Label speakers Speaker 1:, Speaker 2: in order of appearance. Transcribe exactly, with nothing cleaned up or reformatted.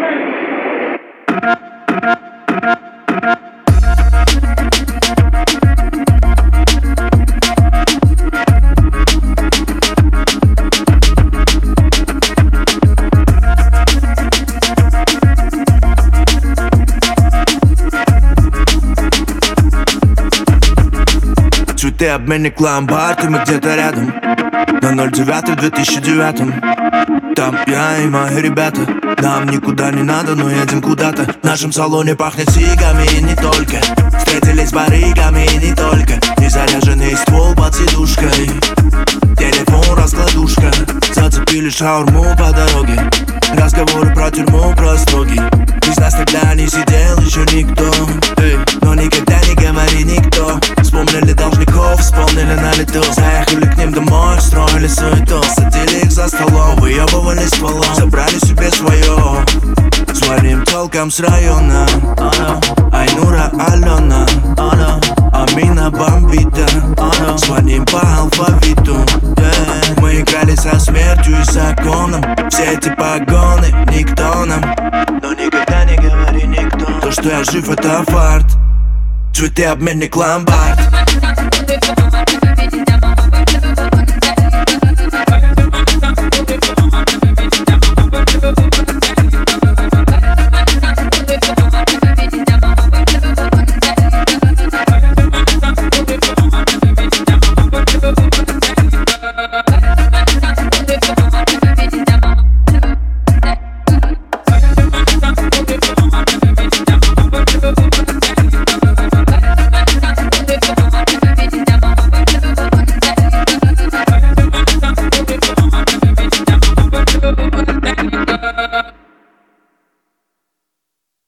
Speaker 1: Цветы, обменник, ломбард, и мы где-то рядом. На ноль девятый в две тысячи девятом. Там я и мои ребята. Нам никуда не надо, но едем куда-то. В нашем салоне пахнет сигами и не только. Встретились с барыгами и не только. Незаряженный ствол под сидушкой. Телефон раскладушка. Зацепили шаурму по дороге. Разговоры про тюрьму, про строги. Из нас тогда не сидел еще никто. Эй, но никогда не говори никто. Вспомнили должников, вспомнили на лету. Заехали к ним домой, строили суету. Садили их за столом, выебывали стволом. Забрали себе свое. Звоним толком с района. Айнура, Алена, Амина, Бомбита. Звоним по алфавиту. Мы играли со смертью и законом. Все эти погоны никто нам. Но никогда не говори никто. То, что я жив, это фарт. Цветы, обменник, ломбард.